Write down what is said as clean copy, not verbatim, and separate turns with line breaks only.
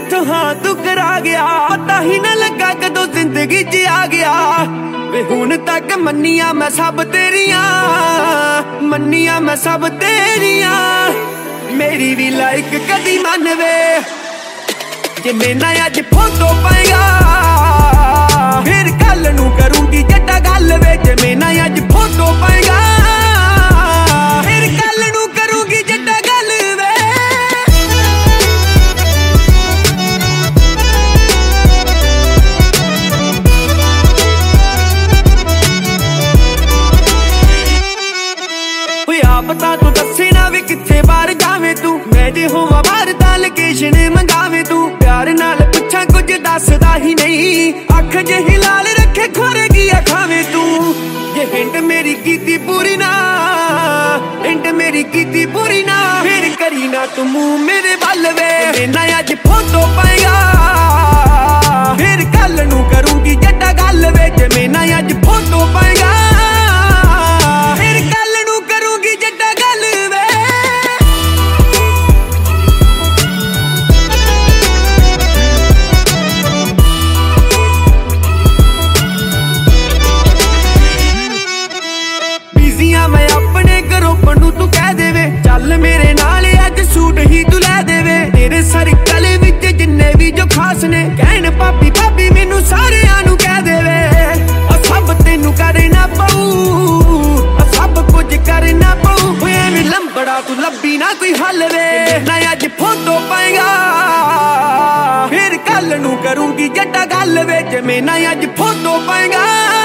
मैथों हाँ तू करा गया, पता ही ना लगा कदों जिंदगी च आ गया। वे हुण तक मन्निया मैं सब तेरिया, मन्निया मैं सब तेरिया, मेरी भी लाइक कदी मन वे। जे मेरा अज फोटो पाएगा फिर कल नू करूंगी जट्टा गल वे। जे मेरा अज फोटो पाएगा फिर कल नू करूंगी जट्टा गल वे। बता तू दसे ना वे किथे बाहर जावे तू, मैं जे होवां बाहर दा लोकेशन मंगावे तू। प्यार नाल पुछां कुछ दसदा ही नहीं, अख जही लाल रखे खोरे की खावे तू। जे हिंट मेरी कीती पूरी ना, हिंट मेरी कीती पूरी ना, फिर करी ना तू मुंह मेरे वल वे। मेरा अज फोटो पाएगा फिर कल नू करूंगी जट्टा गल वे। जे मेरा अज फोटो पाएगा फिर कल नू करूंगी जट्टा गल वे। बिजियां मैं अपने ग्रुप नू तू कह देवे, चल मेरे नाल अज सूट ही तू लै देवे। तेरे सर्कल विच जिन्ने भी जो खास ने कहण भाभी भाभी मैनू सारियां नू कह देवे। सब तेनू करना पऊ, सब कुछ करना पऊ, एवें लंबड़ा तू लब्बी ना कोई हल वे। ना अज फोटो पाएगा फिर कल नू करूंगी जट्टा गल वे। जे मेरा अज फोटो पाएगा